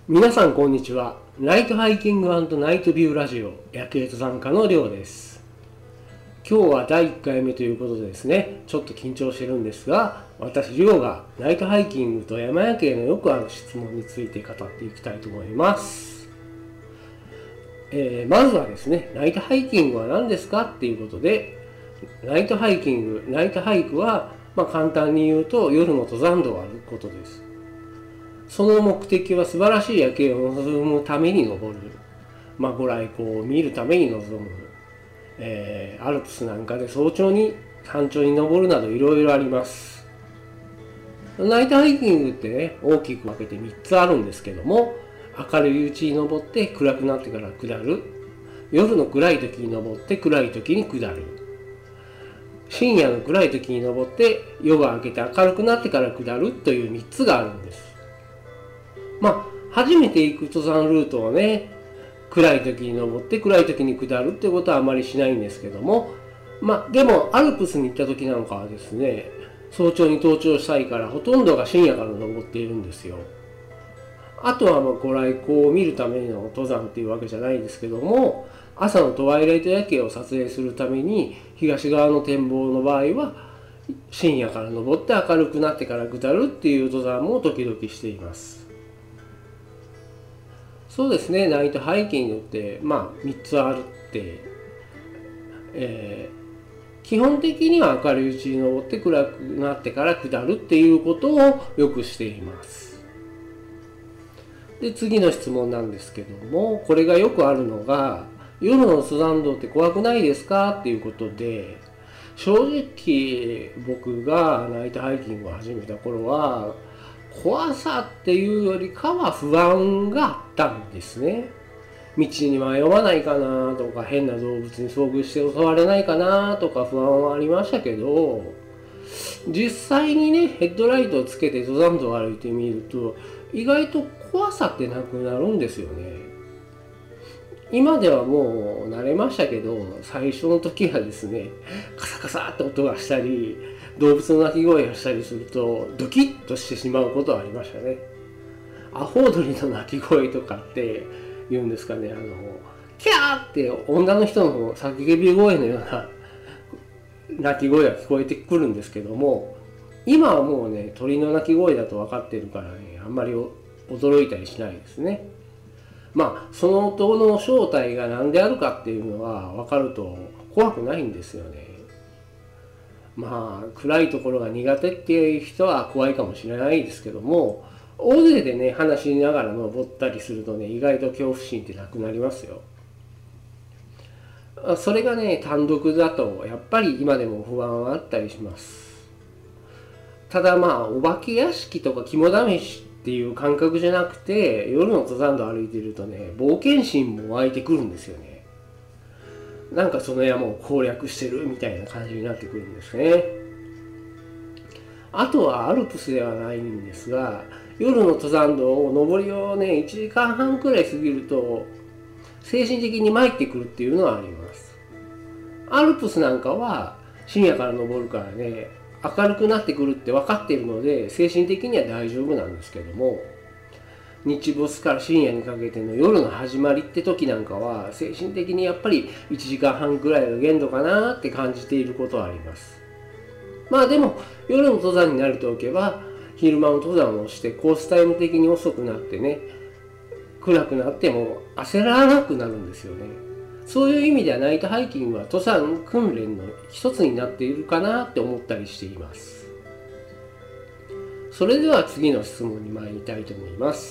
皆さんこんにちは。ナイトハイキング&ナイトビューラジオ夜景登山家のりょうです。今日は第1回目ということでですね、ちょっと緊張してるんですが、私りょうがナイトハイキングと山夜景のよくある質問について語っていきたいと思います。まずはですね、ナイトハイキングは何ですかっていうことで、ナイトハイクは、簡単に言うと夜の登山道を歩くことです。その目的は素晴らしい夜景を望むために登る、ご来光を見るために望む、アルプスなんかで早朝に山頂に登るなどいろいろあります。ナイトハイキングってね、大きく分けて3つあるんですけども、明るいうちに登って暗くなってから下る、夜の暗い時に登って暗い時に下る、深夜の暗い時に登って夜が明けて明るくなってから下るという3つがあるんです。初めて行く登山ルートをね、暗い時に登って暗い時に下るってことはあまりしないんですけども、でもアルプスに行った時なんかはですね、早朝に登頂したいからほとんどが深夜から登っているんですよ。あとはご来光を見るための登山っていうわけじゃないですけども、朝のトワイライト夜景を撮影するために東側の展望の場合は深夜から登って明るくなってから下るっていう登山も時々しています。そうですね、ナイトハイキングって3つあるって、基本的には明るいうちに登って暗くなってから下るっていうことをよくしています。で、次の質問なんですけども、これがよくあるのが、夜の登山道って怖くないですかっていうことで、正直僕がナイトハイキングを始めた頃は怖さっていうよりかは不安があったんですね。道に迷わないかなとか、変な動物に遭遇して襲われないかなとか不安はありましたけど、実際にね、ヘッドライトをつけて登山道を歩いてみると意外と怖さってなくなるんですよね。今ではもう慣れましたけど、最初の時はですね、カサカサって音がしたり動物の鳴き声がしたりするとドキッとしてしまうことはありましたね。アホウドリの鳴き声とかって言うんですかね、キャーって女の人の叫び声のような鳴き声が聞こえてくるんですけども、今はもうね、鳥の鳴き声だと分かってるからね、あんまり驚いたりしないですね。その音の正体が何であるかっていうのは分かると怖くないんですよね。暗いところが苦手っていう人は怖いかもしれないですけども、大勢でね話しながら登ったりするとね、意外と恐怖心ってなくなりますよ。それがね、単独だとやっぱり今でも不安はあったりします。ただお化け屋敷とか肝試しっていう感覚じゃなくて、夜の登山道歩いてるとね、冒険心も湧いてくるんですよね。なんかその山を攻略してるみたいな感じになってくるんですね。あとはアルプスではないんですが、夜の登山道を上りをね、1時間半くらい過ぎると精神的に参ってくるっていうのはあります。アルプスなんかは深夜から登るからね、明るくなってくるって分かっているので精神的には大丈夫なんですけども、日没から深夜にかけての夜の始まりって時なんかは精神的にやっぱり1時間半くらいが限度かなって感じていることはあります。でも夜の登山に慣れておけば、昼間の登山をしてコースタイム的に遅くなってね、暗くなっても焦らなくなるんですよね。そういう意味ではナイトハイキングは登山訓練の一つになっているかなって思ったりしています。それでは次の質問に参りたいと思います。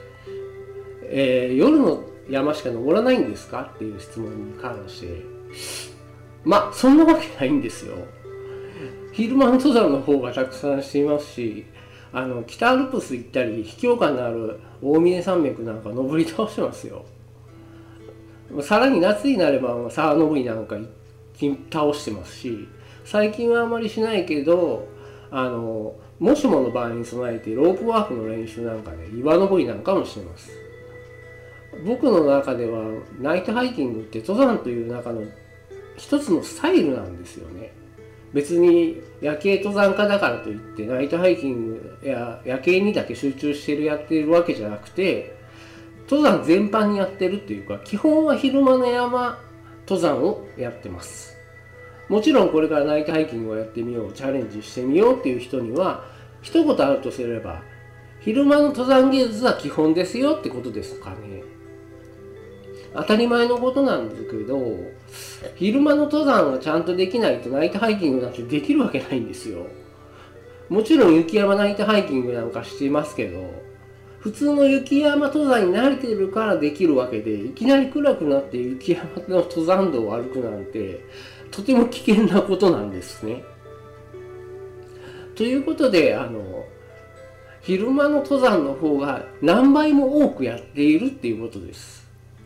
夜の山しか登らないんですかっていう質問に関して、そんなわけないんですよ。昼間の登山の方がたくさんしていますし、北アルプス行ったり秘境感のある大峰山脈なんか登り倒してますよ。さらに夏になれば沢登りなんか倒してますし、最近はあまりしないけど、もしもの場合に備えてロープワークの練習なんかで岩登りなんかもしてます。僕の中ではナイトハイキングって登山という中の一つのスタイルなんですよね。 別に夜景登山家だからといってナイトハイキングや夜景にだけ集中してやってるわけじゃなくて、登山全般にやってるっていうか、基本は昼間の山登山をやってます。もちろんこれからナイトハイキングをやってみよう、チャレンジしてみようっていう人には一言あるとすれば、昼間の登山技術は基本ですよってことですかね。当たり前のことなんですけど、昼間の登山がちゃんとできないとナイトハイキングなんてできるわけないんですよ。もちろん雪山ナイトハイキングなんかしていますけど、普通の雪山登山に慣れてるからできるわけで、いきなり暗くなって雪山の登山道を歩くなんてとても危険なことなんですね。ということで、昼間の登山の方が何倍も多くやっているっていうことです。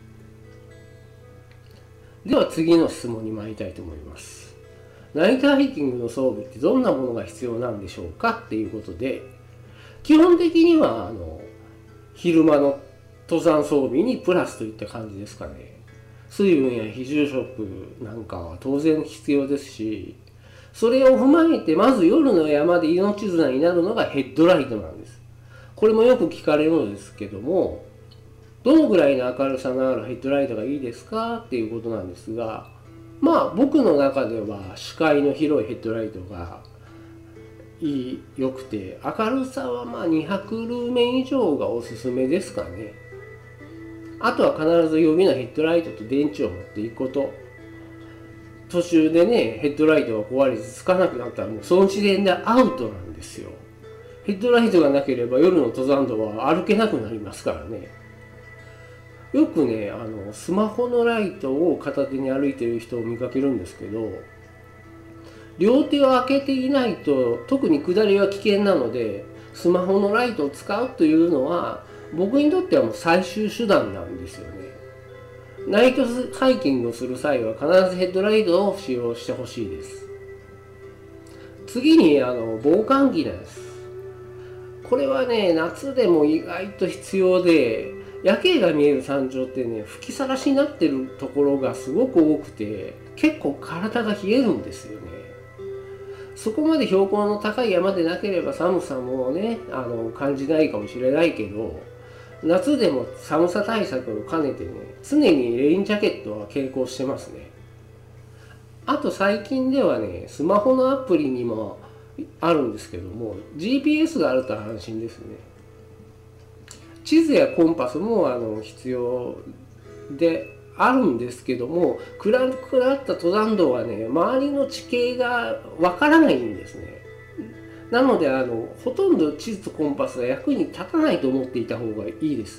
では次の質問に参りたいと思います。ナイトハイキングの装備ってどんなものが必要なんでしょうかっていうことで、基本的には昼間の登山装備にプラスといった感じですかね。水分や非重食なんかは当然必要ですし、それを踏まえてまず夜の山で命綱になるのがヘッドライトなんです。これもよく聞かれるのですけども、どのぐらいの明るさのあるヘッドライトがいいですかっていうことなんですが、僕の中では視界の広いヘッドライトが良くて、明るさは200ルーメン以上がおすすめですかね。あとは必ず予備のヘッドライトと電池を持っていくこと。途中でね、ヘッドライトが壊れてつかなくなったらもうその時点でアウトなんですよ。ヘッドライトがなければ夜の登山道は歩けなくなりますからね。よくね、スマホのライトを片手に歩いている人を見かけるんですけど、両手を開けていないと特に下りは危険なので、スマホのライトを使うというのは僕にとってはもう最終手段なんですよね。ナイトハイキングをする際は必ずヘッドライトを使用してほしいです。次に防寒着です。これはね、夏でも意外と必要で、夜景が見える山頂ってね、吹きさらしになってるところがすごく多くて、結構体が冷えるんですよね。そこまで標高の高い山でなければ寒さもね、感じないかもしれないけど、夏でも寒さ対策を兼ねてね、常にレインジャケットは携行してますね。あと最近ではね、スマホのアプリにもあるんですけども、GPS があると安心ですね。地図やコンパスも必要であるんですけども、暗くなった登山道はね、周りの地形がわからないんですね。なのでほとんど地図とコンパスが役に立たないと思っていた方がいいです。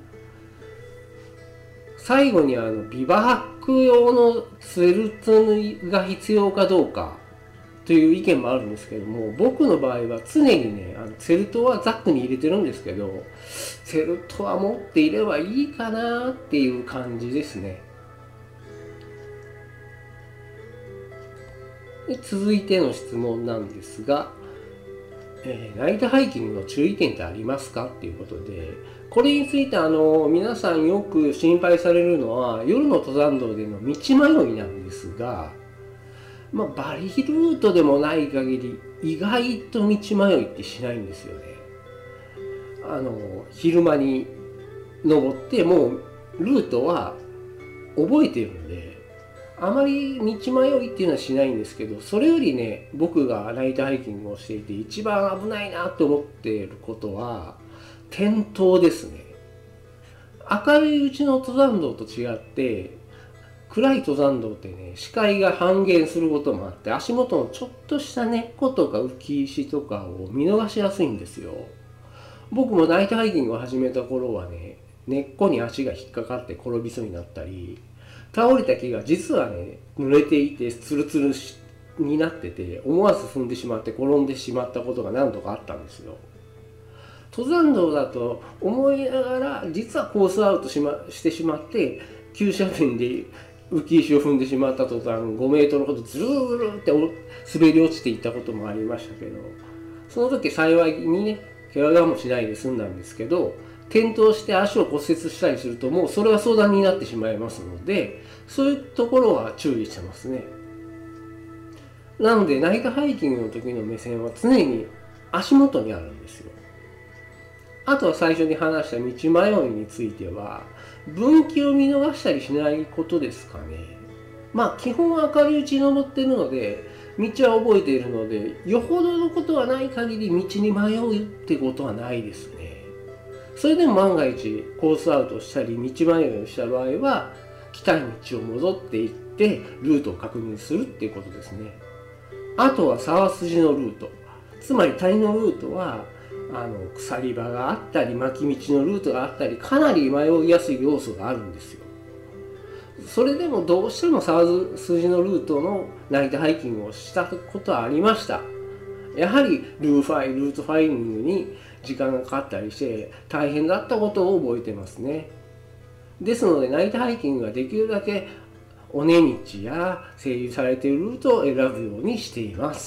最後にビバック用のツェルトが必要かどうかという意見もあるんですけども、僕の場合は常にね、ツェルトはザックに入れてるんですけど、ツェルトは持っていればいいかなっていう感じですね。で続いての質問なんですが、ナイトハイキングの注意点ってありますかっていうことで、これについて皆さんよく心配されるのは夜の登山道での道迷いなんですが、バリルートでもない限り意外と道迷いってしないんですよね。昼間に登ってもうルートは覚えてるんで、あまり道迷いっていうのはしないんですけど、それよりね、僕がナイトハイキングをしていて一番危ないなと思っていることは転倒ですね。明るいうちの登山道と違って暗い登山道ってね、視界が半減することもあって、足元のちょっとした根っことか浮き石とかを見逃しやすいんですよ。僕もナイトハイキングを始めた頃はね、根っこに足が引っかかって転びそうになったり、倒れた木が実はね、濡れていてツルツルになってて、思わず踏んでしまって転んでしまったことが何度かあったんですよ。登山道だと思いながら実はコースアウトしてしまって、急斜面で浮き石を踏んでしまった途端5メートルほどずるずるって滑り落ちていったこともありましたけど、その時幸いにね、怪我もしないで済んだんですけど、転倒して足を骨折したりするともうそれは相談になってしまいますので、そういうところは注意してますね。 なのでナイトハイキングの時の目線は常に足元にあるんですよ。あとは最初に話した道迷いについては分岐を見逃したりしないことですかね。まあ基本明るいうちに登ってるので道は覚えているので、よほどのことはない限り道に迷うってことはないですね。それでも万が一コースアウトしたり道迷いをした場合は来た道を戻っていってルートを確認するっていうことですね。あとは沢筋のルート、つまり谷のルートは鎖場があったり巻き道のルートがあったり、かなり迷いやすい要素があるんですよ。それでもどうしても沢筋のルートのナイトハイキングをしたことはありました。やはりルートファインディングに時間がかかったりして大変だったことを覚えてますね。ですのでナイトハイキングはできるだけ尾根道や整備されているルートを選ぶようにしています。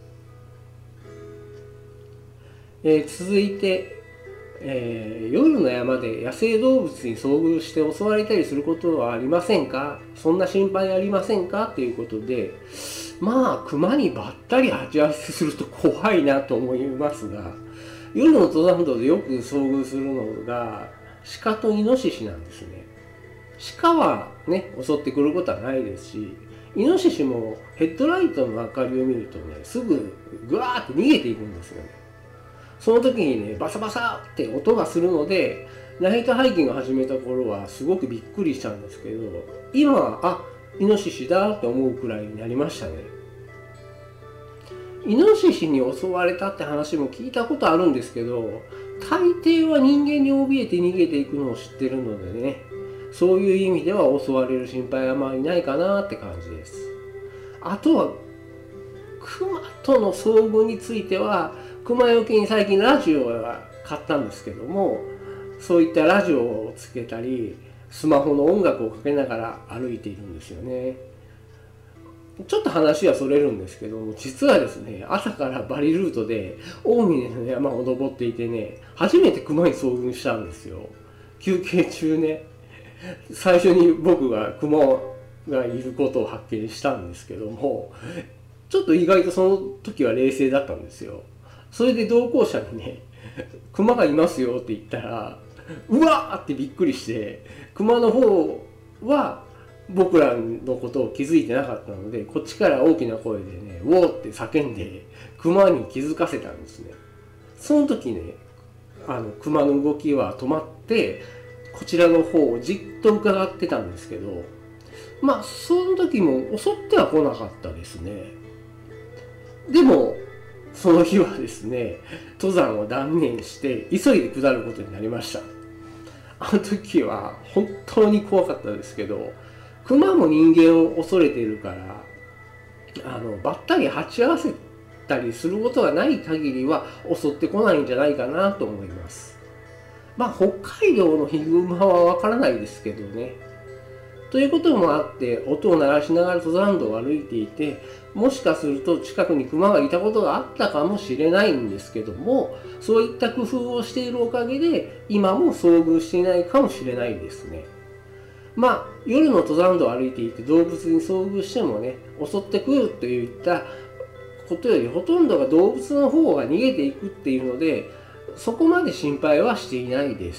続いて、夜の山で野生動物に遭遇して襲われたりすることはありませんか？そんな心配ありませんか？ということで、まあ熊にばったり鉢合わせすると怖いなと思いますが、夜の登山道でよく遭遇するのが鹿とイノシシなんですね。鹿はね襲ってくることはないですし、イノシシもヘッドライトの明かりを見るとねすぐぐわーって逃げていくんですよね。その時にねバサバサって音がするので、ナイトハイキングを始めた頃はすごくびっくりしたんですけど、今はイノシシだって思うくらいになりましたね。イノシシに襲われたって話も聞いたことあるんですけど、大抵は人間に怯えて逃げていくのを知ってるのでね、そういう意味では襲われる心配はあまりないかなって感じです。あとはクマとの遭遇については、クマよけに最近ラジオは買ったんですけども、そういったラジオをつけたりスマホの音楽をかけながら歩いているんですよね。ちょっと話はそれるんですけども、実はですね、朝からバリルートで大峰の山を登っていてね、初めてクマに遭遇したんですよ。休憩中ね、最初に僕がクマがいることを発見したんですけども、ちょっと意外とその時は冷静だったんですよ。それで同行者にね、クマがいますよって言ったら、うわーってびっくりして、クマの方は僕らのことを気づいてなかったので、こっちから大きな声でね、ウォーって叫んで、クマに気づかせたんですね。その時ね、クマの動きは止まって、こちらの方をじっと伺ってたんですけど、まあ、その時も襲っては来なかったですね。でも、その日はですね、登山を断念して急いで下ることになりました。あの時は本当に怖かったですけど、クマも人間を恐れているから、ばったり鉢合わせたりすることがない限りは襲ってこないんじゃないかなと思います。まあ北海道のヒグマはわからないですけどね。ということもあって音を鳴らしながら登山道を歩いていて、もしかすると近くにクマがいたことがあったかもしれないんですけども、そういった工夫をしているおかげで今も遭遇していないかもしれないですね。まあ夜の登山道を歩いていて動物に遭遇してもね、襲ってくるといったことよりほとんどが動物の方が逃げていくっていうので、そこまで心配はしていないです。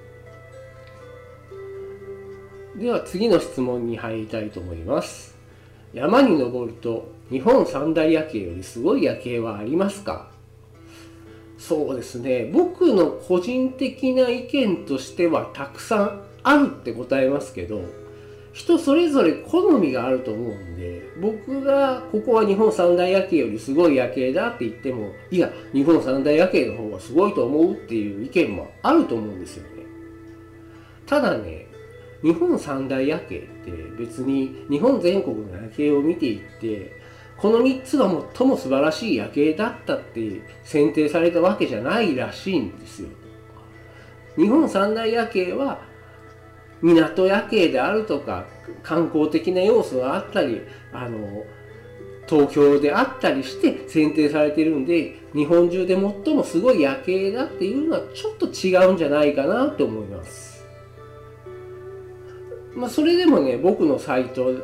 では次の質問に入りたいと思います。山に登ると日本三大夜景よりすごい夜景はありますか？そうですね、僕の個人的な意見としてはたくさんあるって答えますけど、人それぞれ好みがあると思うんで、僕がここは日本三大夜景よりすごい夜景だって言っても、いや日本三大夜景の方がすごいと思うっていう意見もあると思うんですよね。ただね、日本三大夜景って別に日本全国の夜景を見ていってこの3つが最も素晴らしい夜景だったって選定されたわけじゃないらしいんですよ。日本三大夜景は港夜景であるとか観光的な要素があったり東京であったりして選定されているんで、日本中で最もすごい夜景だっていうのはちょっと違うんじゃないかなと思います。まあ、それでもね、僕のサイト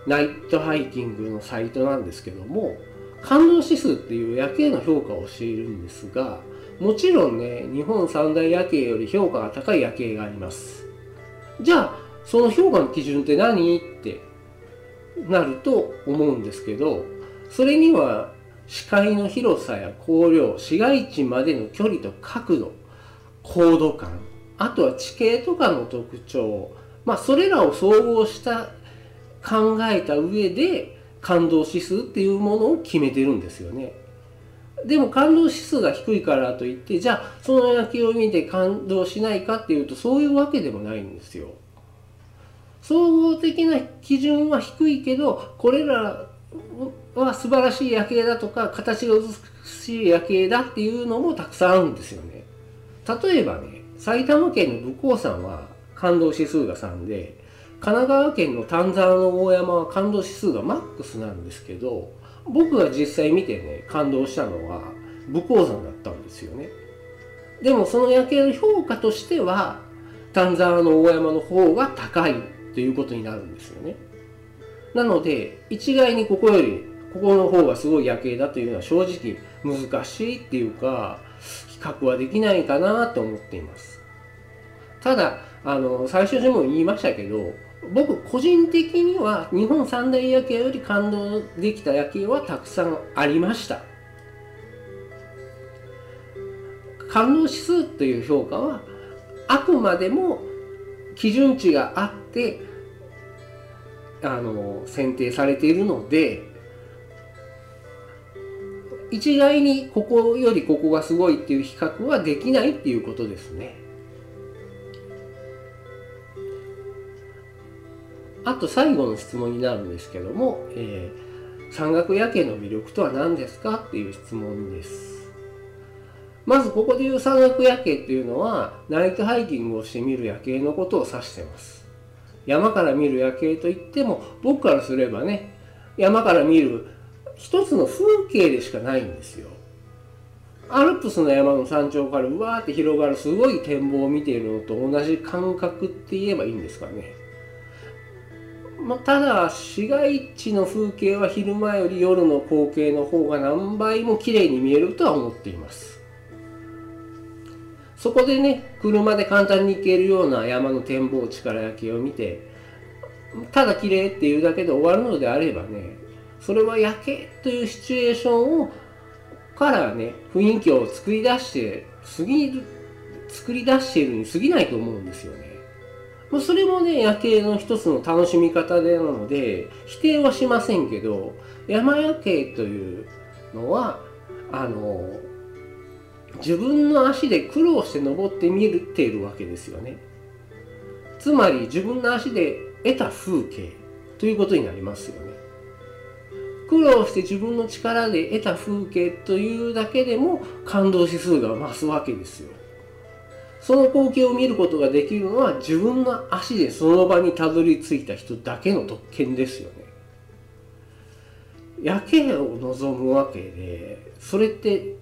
ナイトハイキングのサイトなんですけども、感動指数っていう夜景の評価をしているんですが、もちろんね、日本三大夜景より評価が高い夜景があります。じゃあその評価の基準って何ってなると思うんですけど、それには視界の広さや光量、市街地までの距離と角度、高度感、あとは地形とかの特徴、それらを総合した考えた上で感動指数っていうものを決めてるんですよね。でも感動指数が低いからといって、じゃあその夜景を見て感動しないかっていうと、そういうわけでもないんですよ。総合的な基準は低いけど、これらは素晴らしい夜景だとか、形が美しい夜景だっていうのもたくさんあるんですよね。例えばね、埼玉県の武甲山は感動指数が3で、神奈川県の丹沢の大山は感動指数がマックスなんですけど、僕が実際見てね、感動したのは武甲山だったんですよね。でもその夜景の評価としては、丹沢の大山の方が高いということになるんですよね。なので、一概にここの方がすごい夜景だというのは正直難しいっていうか、比較はできないかなと思っています。ただ、最初にも言いましたけど、僕個人的には日本三大夜景より感動できた夜景はたくさんありました。感動指数という評価はあくまでも基準値があって選定されているので、一概にここよりここがすごいっていう比較はできないっていうことですね。あと最後の質問になるんですけども、山岳夜景の魅力とは何ですかっていう質問です。まずここでいう山岳夜景っていうのは、ナイトハイキングをして見る夜景のことを指しています。山から見る夜景といっても、僕からすればね、山から見る一つの風景でしかないんですよ。アルプスの山の山頂からうわーって広がるすごい展望を見ているのと同じ感覚って言えばいいんですかね。ただ市街地の風景は昼間より夜の光景の方が何倍も綺麗に見えるとは思っています。そこでね、車で簡単に行けるような山の展望地から夜景を見て、ただ綺麗っていうだけで終わるのであればね、それは夜景というシチュエーションをからね、雰囲気を作り出しているに過ぎないと思うんですよね。それもね、夜景の一つの楽しみ方なので否定はしませんけど、山夜景というのは自分の足で苦労して登ってみているわけですよね。つまり自分の足で得た風景ということになりますよね。苦労して自分の力で得た風景というだけでも感動指数が増すわけですよ。その光景を見ることができるのは自分の足でその場にたどり着いた人だけの特権ですよね。夜景を望むわけで、それって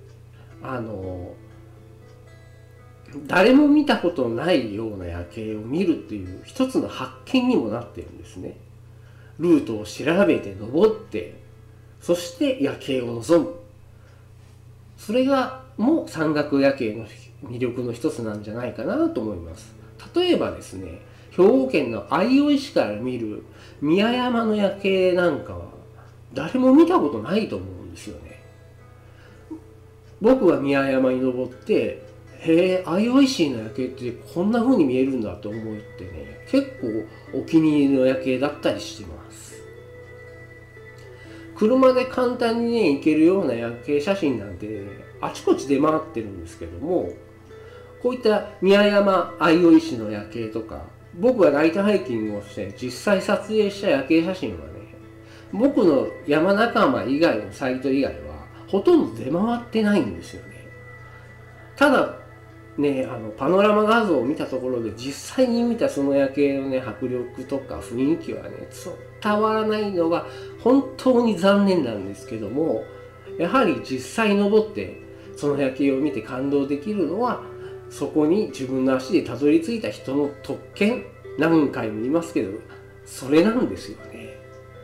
誰も見たことないような夜景を見るっていう一つの発見にもなってるんですね。ルートを調べて登って、そして夜景を望む。それがもう山岳夜景の魅力の一つなんじゃないかなと思います。例えばですね、兵庫県の相生市から見る宮山の夜景なんかは誰も見たことないと思うんですよね。僕は宮山に登って、へえ、相生市の夜景ってこんな風に見えるんだと思ってね、結構お気に入りの夜景だったりしてます。車で簡単にね、行けるような夜景写真なんて、ね、あちこち出回ってるんですけども、こういった宮山相生市の夜景とか、僕がナイトハイキングをして実際撮影した夜景写真はね、僕の山仲間以外のサイト以外はほとんど出回ってないんですよね。ただね、パノラマ画像を見たところで実際に見たその夜景のね、迫力とか雰囲気はね、伝わらないのが本当に残念なんですけども、やはり実際登ってその夜景を見て感動できるのは、そこに自分の足でたどり着いた人の特権、何回も言いますけど、それなんですよね。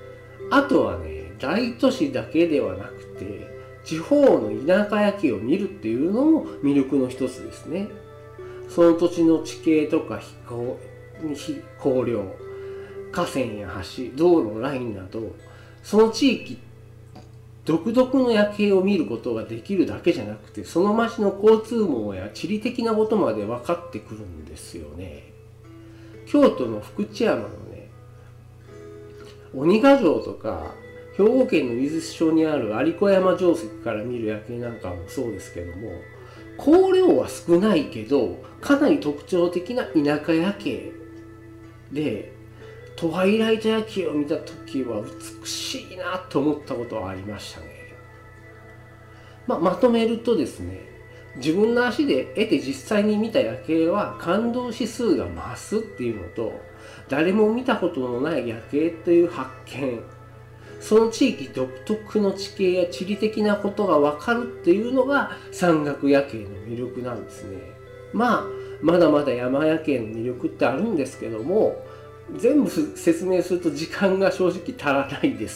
あとはね、大都市だけではなくて、地方の田舎夜景を見るっていうのも魅力の一つですね。その土地の地形とか荒涼、河川や橋、道路のラインなど、その地域独特の夜景を見ることができるだけじゃなくて、その町の交通網や地理的なことまで分かってくるんですよね。京都の福知山のね、鬼ヶ城とか、兵庫県の伊豆町にある有子山城跡から見る夜景なんかもそうですけども、光量は少ないけど、かなり特徴的な田舎夜景で、トワイライト夜景を見た時は美しいなと思ったことはありましたね。まとめるとですね、自分の足で得て実際に見た夜景は感動指数が増すっていうのと、誰も見たことのない夜景という発見、その地域独特の地形や地理的なことが分かるっていうのが山岳夜景の魅力なんですね。まだまだ山夜景の魅力ってあるんですけども、全部説明すると時間が正直足らないです。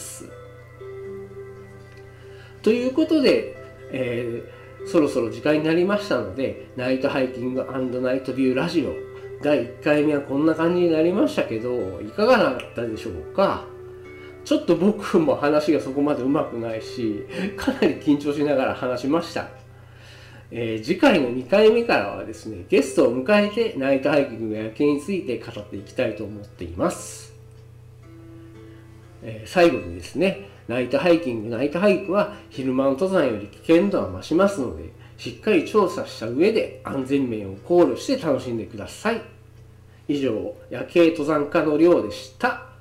ということで、そろそろ時間になりましたので、ナイトハイキング&ナイトビューラジオ第1回目はこんな感じになりましたけど、いかがだったでしょうか。ちょっと僕も話がそこまでうまくないし、かなり緊張しながら話しました。次回の2回目からはですね、ゲストを迎えてナイトハイキングや夜景について語っていきたいと思っています。最後にですね、ナイトハイキング、ナイトハイクは昼間の登山より危険度は増しますので、しっかり調査した上で安全面を考慮して楽しんでください。以上、夜景登山家のりょうでした。